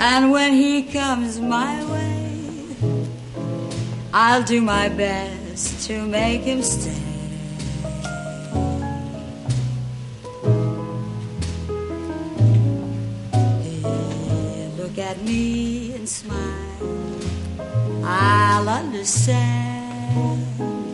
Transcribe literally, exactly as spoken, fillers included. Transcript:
And when he comes my way, I'll do my best to make him stay. He'll look at me and smile, I'll understand.